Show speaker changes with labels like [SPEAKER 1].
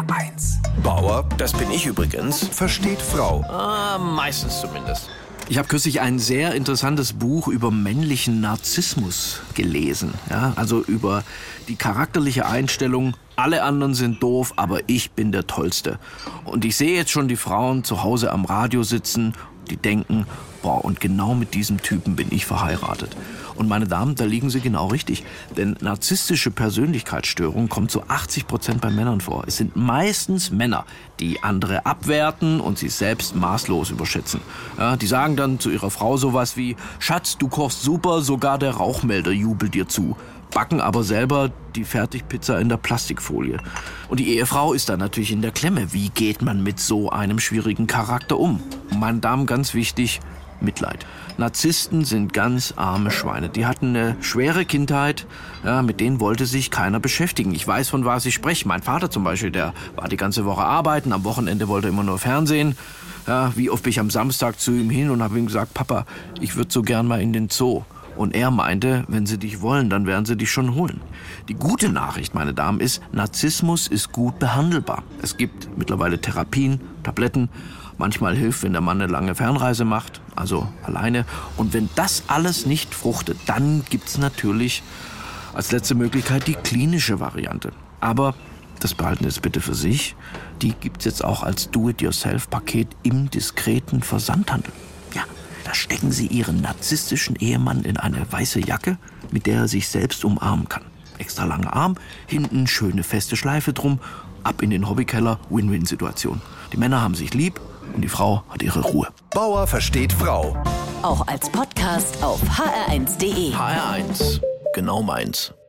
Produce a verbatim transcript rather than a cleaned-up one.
[SPEAKER 1] R eins.
[SPEAKER 2] Bauer, das bin ich übrigens, versteht Frau.
[SPEAKER 3] Ah, meistens zumindest.
[SPEAKER 4] Ich habe kürzlich ein sehr interessantes Buch über männlichen Narzissmus gelesen. Ja, also über die charakterliche Einstellung, alle anderen sind doof, aber ich bin der Tollste. Und ich sehe jetzt schon die Frauen zu Hause am Radio sitzen, die denken, boah, und genau mit diesem Typen bin ich verheiratet. Und meine Damen, da liegen Sie genau richtig. Denn narzisstische Persönlichkeitsstörung kommt zu achtzig Prozent bei Männern vor. Es sind meistens Männer, die andere abwerten und sich selbst maßlos überschätzen. Ja, die sagen dann zu ihrer Frau sowas wie, Schatz, du kochst super, sogar der Rauchmelder jubelt dir zu. Backen aber selber die Fertigpizza in der Plastikfolie. Und die Ehefrau ist dann natürlich in der Klemme. Wie geht man mit so einem schwierigen Charakter um? Und meine Damen, ganz wichtig, Mitleid. Narzissten sind ganz arme Schweine. Die hatten eine schwere Kindheit, ja, mit denen wollte sich keiner beschäftigen. Ich weiß, von was ich spreche. Mein Vater zum Beispiel, der war die ganze Woche arbeiten, am Wochenende wollte er immer nur Fernsehen. Ja, wie oft bin ich am Samstag zu ihm hin und habe ihm gesagt, Papa, ich würde so gern mal in den Zoo. Und er meinte, wenn sie dich wollen, dann werden sie dich schon holen. Die gute Nachricht, meine Damen, ist, Narzissmus ist gut behandelbar. Es gibt mittlerweile Therapien, Tabletten. Manchmal hilft, wenn der Mann eine lange Fernreise macht, also alleine. Und wenn das alles nicht fruchtet, dann gibt's natürlich als letzte Möglichkeit die klinische Variante. Aber das behalten Sie jetzt bitte für sich. Die gibt's jetzt auch als Do-it-yourself-Paket im diskreten Versandhandel. Ja, da stecken Sie Ihren narzisstischen Ehemann in eine weiße Jacke, mit der er sich selbst umarmen kann. Extra langer Arm, hinten schöne feste Schleife drum, ab in den Hobbykeller, Win-Win-Situation. Die Männer haben sich lieb und die Frau hat ihre Ruhe.
[SPEAKER 2] Bauer versteht Frau.
[SPEAKER 5] Auch als Podcast auf h r eins punkt d e.
[SPEAKER 3] H R eins, genau meins.